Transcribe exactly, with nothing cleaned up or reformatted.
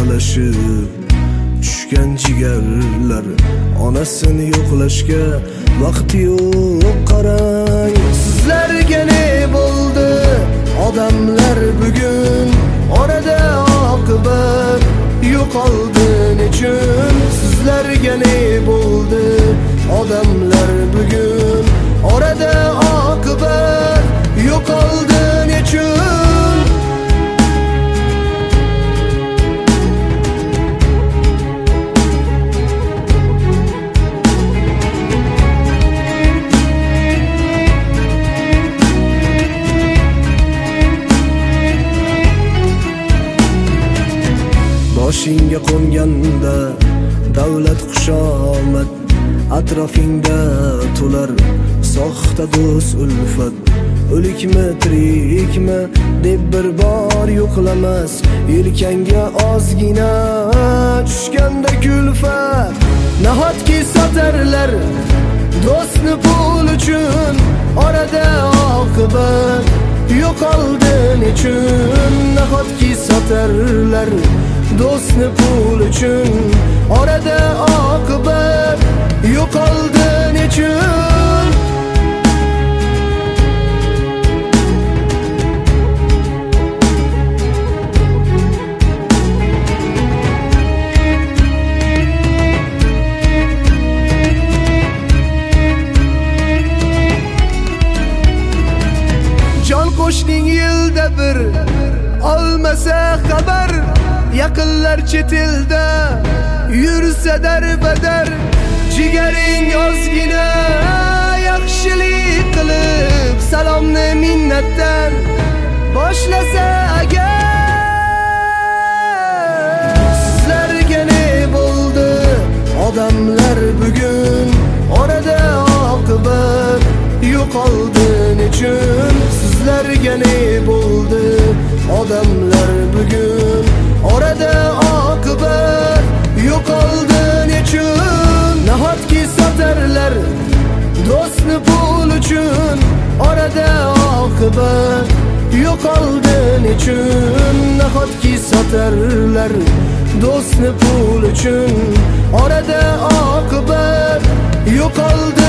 talashib tushgan jigarlar, onasini yo'qlashga vaqti yo'q. Qarang, sizlarga ne bo'ldi odamlar bugun? Orada oqibat yo'qoldi nechun? Sizlarga ne bo'ldi odamlar bugun? Orada oqibat yo'qoldi nechun? Boshingga qo'nganda davlat xushomad, atrofingda to'lar soxta do'st ulfat. O'likmi tirikmi deb bir bor yo'qlamas, yelkangga ozgina tushganda kulfat. Nahotki sotarlar do'stni pul uchun? Orada oqibat yo'qoldi nechun? Nahotki sotarlar do'stni pul uchun? Orada oqibat yo'qoldi nechun? Jon qo'shning yilda bir olmasa xabar, yaqinlar chet elda yursa darbadar. Jigaring ozgina yaxshilik qilib salomni minnatdan boshlasa agar. Sizlarga ne bo'ldi odamlar bugun? Orada oqibat yo'qoldi nechun? Sizlarga ne bo'ldi odamlar bugun? Orada oqibat yo'qoldi nechun? Nahotki sotarlar do'stni pul uchun? Orada oqibat yo'qoldi nechun? Nahotki sotarlar do'stni pul uchun? Orada oqibat yo'qoldi